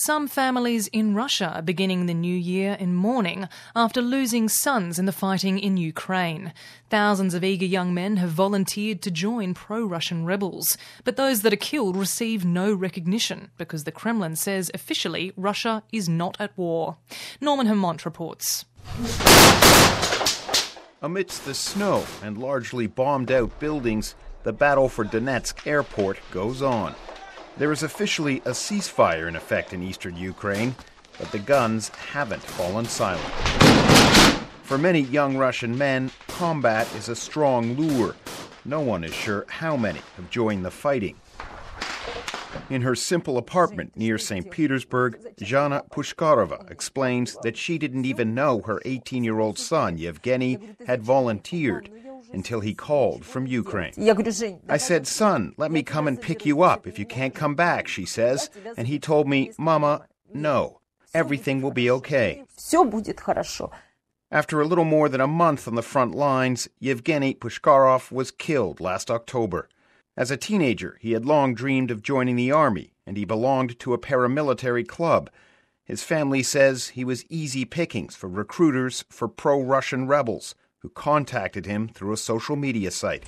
Some families in Russia are beginning the new year in mourning after losing sons in the fighting in Ukraine. Thousands of eager young men have volunteered to join pro-Russian rebels, but those that are killed receive no recognition because the Kremlin says officially Russia is not at war. Norman Hermont reports. Amidst the snow and largely bombed-out buildings, the battle for Donetsk airport goes on. There is officially a ceasefire in effect in eastern Ukraine, but the guns haven't fallen silent. For many young Russian men, combat is a strong lure. No one is sure how many have joined the fighting. In her simple apartment near St. Petersburg, Zhana Pushkarova explains that she didn't even know her 18-year-old son, Yevgeny, had volunteered until he called from Ukraine. I said, "Son, let me come and pick you up if you can't come back," she says. And he told me, "Mama, no, everything will be okay." After a little more than a month on the front lines, Yevgeny Pushkarov was killed last October. As a teenager, he had long dreamed of joining the army, and he belonged to a paramilitary club. His family says he was easy pickings for recruiters for pro-Russian rebels who contacted him through a social media site.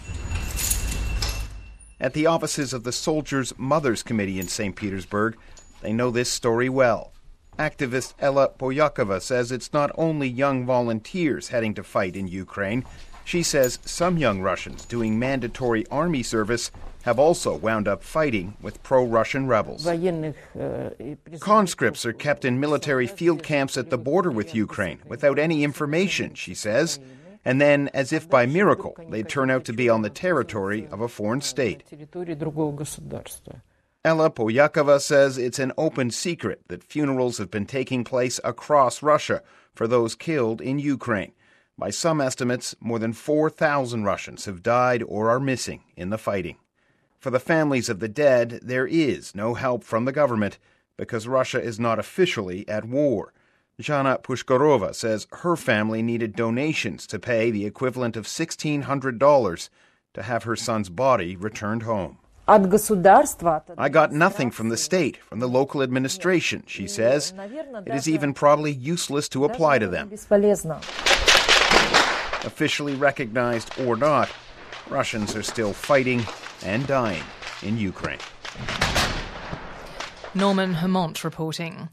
At the offices of the Soldiers' Mothers Committee in St. Petersburg, they know this story well. Activist Ella Poyakova says it's not only young volunteers heading to fight in Ukraine. She says some young Russians doing mandatory army service have also wound up fighting with pro-Russian rebels. Conscripts are kept in military field camps at the border with Ukraine without any information, she says, and then, as if by miracle, they turn out to be on the territory of a foreign state. Ella Poyakova says it's an open secret that funerals have been taking place across Russia for those killed in Ukraine. By some estimates, more than 4,000 Russians have died or are missing in the fighting. For the families of the dead, there is no help from the government because Russia is not officially at war. Zhana Pushkarova says her family needed donations to pay the equivalent of $1,600 to have her son's body returned home. I got nothing from the state, from the local administration, she says. It is even probably useless to apply to them. Officially recognized or not, Russians are still fighting and dying in Ukraine. Norman Hermont reporting.